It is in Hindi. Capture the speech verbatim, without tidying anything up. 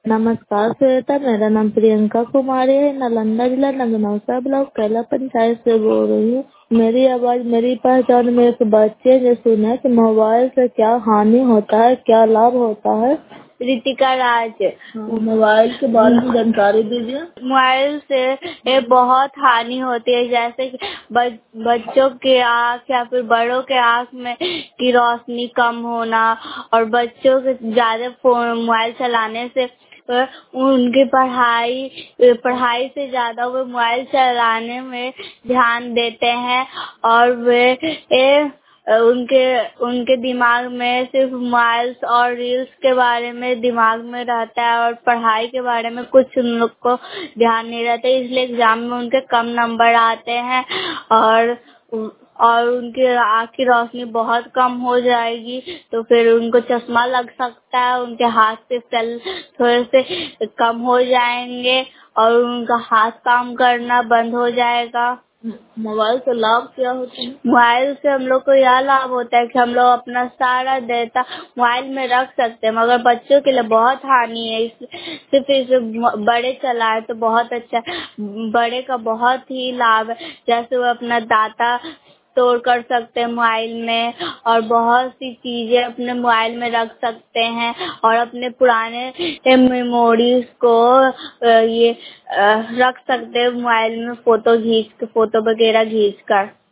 नमस्कार श्वेता, मेरा नाम प्रियंका कुमारी है। नालंदा जिला नगनौसा ब्लॉक कैला पंचायत से बोल रही हूँ। मेरी आवाज मेरी पहचान में एक बच्चे ने सुना कि मोबाइल से क्या हानि होता है, क्या लाभ होता है। रितिका राज। हाँ, मोबाइल के बारे में जानकारी दीजिए। मोबाइल से ये बहुत हानि होती है, जैसे कि बच, बच्चों के आँख या फिर बड़ों के आँख में की रोशनी कम होना और बच्चों के ज्यादा फोन मोबाइल चलाने से उनकी पढ़ाई पढ़ाई से ज्यादा वो मोबाइल चलाने में ध्यान देते हैं और वे ए, उनके उनके दिमाग में सिर्फ मोबाइल्स और रील्स के बारे में दिमाग में रहता है और पढ़ाई के बारे में कुछ उन लोग को ध्यान नहीं रहता, इसलिए एग्जाम में उनके कम नंबर आते हैं और और उनकी आँख की रोशनी बहुत कम हो जाएगी, तो फिर उनको चश्मा लग सकता है, उनके हाथ से सेल थोड़े से कम हो जाएंगे और उनका हाथ काम करना बंद हो जाएगा। मोबाइल से लाभ क्या होता है? मोबाइल से हम लोग को यह लाभ होता है कि हम लोग अपना सारा डेटा मोबाइल में रख सकते हैं, मगर बच्चों के लिए बहुत हानि है। इस सिर्फ इसे बड़े चलाए तो बहुत अच्छा, बड़े का बहुत ही लाभ है, जैसे वो अपना डाटा स्टोर कर सकते हैं मोबाइल में और बहुत सी चीजें अपने मोबाइल में रख सकते हैं और अपने पुराने मेमोरीज को ये रख सकते हैं मोबाइल में, फोटो खींच के फोटो वगैरह खींच कर।